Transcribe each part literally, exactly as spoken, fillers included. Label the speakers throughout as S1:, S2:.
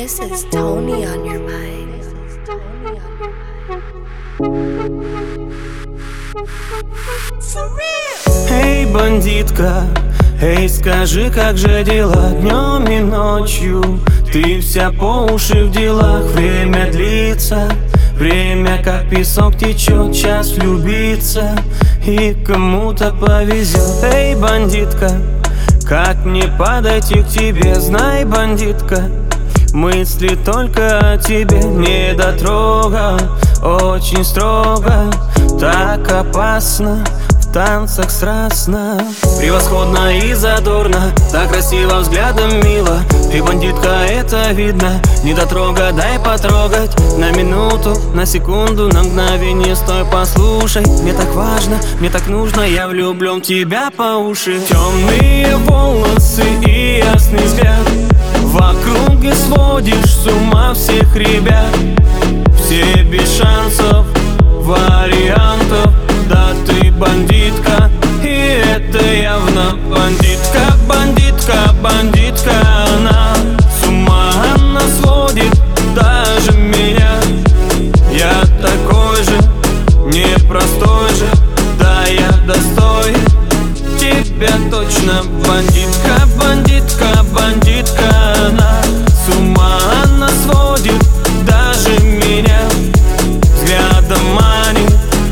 S1: This is Tony on your mind.
S2: Эй, бандитка, эй, скажи, как же дела днем и ночью? Ты вся по уши в делах, время длится, время как песок течет, час влюбиться и кому-то повезет. Эй, бандитка, как мне подойти к тебе? Знай, бандитка, мысли только о тебе, не дотрога, очень строго, так опасно в танцах страстно. Превосходно и задорно, так красиво, взглядом мило. Ты бандитка, это видно, не дотрога, дай потрогать. На минуту, на секунду, на мгновение стой, послушай. Мне так важно, мне так нужно, я влюблен в тебя по уши. Темные волосы и ясный взгляд, в округе сводишь с ума всех ребят. Все без шансов, вариантов, да ты бандитка, и это явно бандитка. Бандитка, бандитка, она с ума, она сводит даже меня. Я такой же, непростой же, да я достоин тебя точно. Бандитка, бандитка, бандитка, она с ума, она сводит даже меня. Взглядом манит,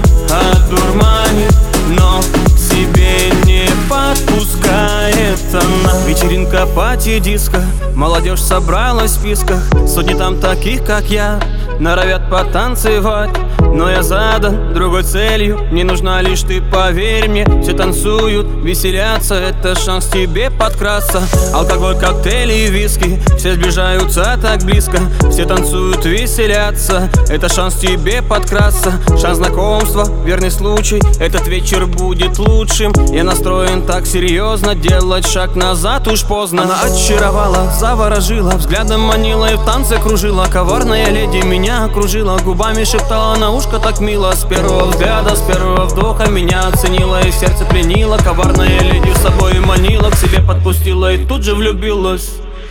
S2: одурманит, но к себе не подпускает она. Вечеринка, пати, диско, молодежь собралась в списках. Сотни там таких, как я, норовят потанцевать. Но я задан другой целью, мне нужна лишь ты, поверь мне. Все танцуют, веселятся, это шанс тебе подкрасться. Алкоголь, коктейли и виски, все сближаются так близко. Все танцуют, веселятся, это шанс тебе подкрасться. Шанс знакомства, верный случай, этот вечер будет лучшим. Я настроен так серьезно, делать шаг назад уж поздно. Она очаровала, заворожила, взглядом манила и в танце кружила. Коварная леди меня окружила, губами шептала на ушко так мило. С первого взгляда, с первого вдоха меня оценила и в сердце пленила. Коварная леди с собой манила, к себе подпустила и тут же влюбилась.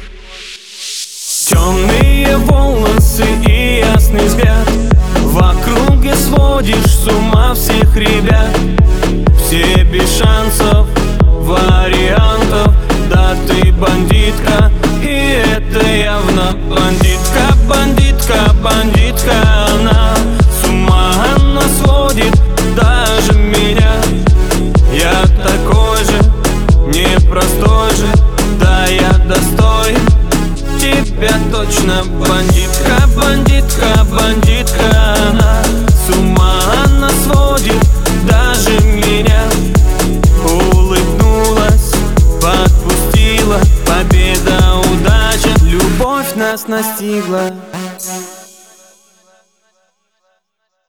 S2: Темные волосы и ясный взгляд, в округе сводишь с ума всех ребят. Все без шансов, вариантов, да ты бандитка, и это явно бандитка. Бандитка, бандитка, она с ума, она сводит даже меня. Я такой же, непростой же, да я достоин тебя точно. Бандитка, бандитка, бандитка, она с ума, она сводит даже меня. Улыбнулась, подпустила, победа, удача, любовь нас настигла.